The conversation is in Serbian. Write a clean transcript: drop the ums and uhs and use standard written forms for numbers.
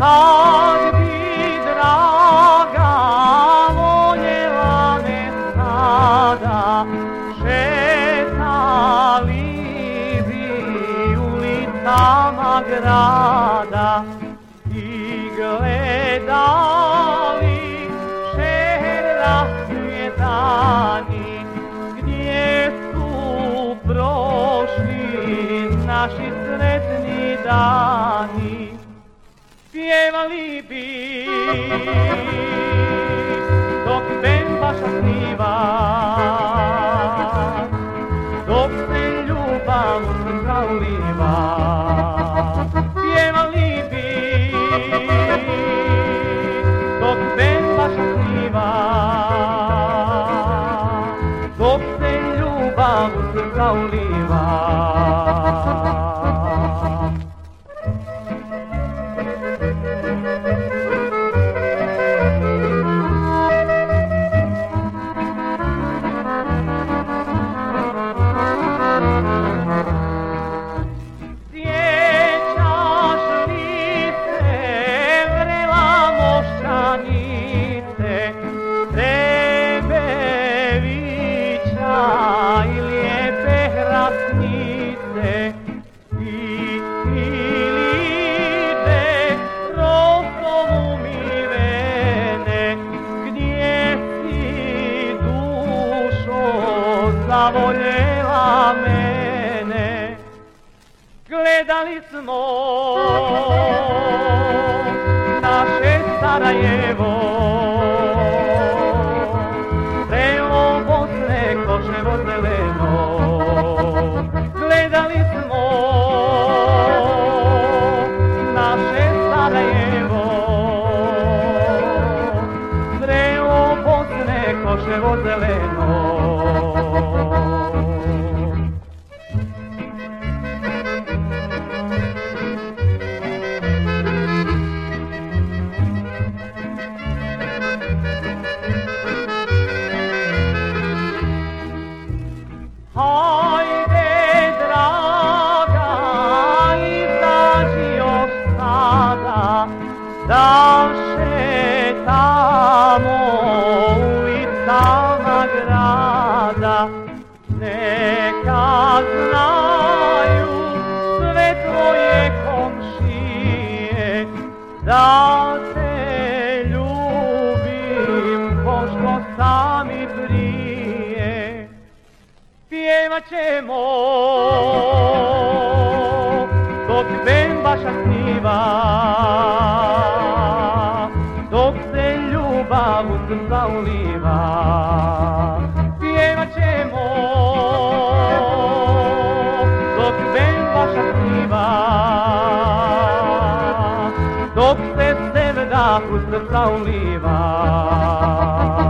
Kad bi draga voljela me sada, šetali bi ulicama grada i gledali šerasnje dani, gdje su prošli naši sretni dani. Pjevali bi dok bembaša sniva, dok se ljubav u srca uliva. Pjevali bi dok bembaša sniva, dok se ljubav u srca uliva. Zavoljela mene, gledali smo naše Sarajevo, selo Bosne, Koševo zeleno. Gledali smo naše Sarajevo, selo Bosne, Koševo zeleno. Hajde, draga, izađi još sada, da šetamo ulicama grada. Neka znaju sve tvoje komšije, da te ljubim pošto sami prije. Pjevat ćemo dok bembaša sniva, dok se ljubav u srca uliva. Pjevat ćemo dok bembaša sniva, dok se sevdah u srca uliva.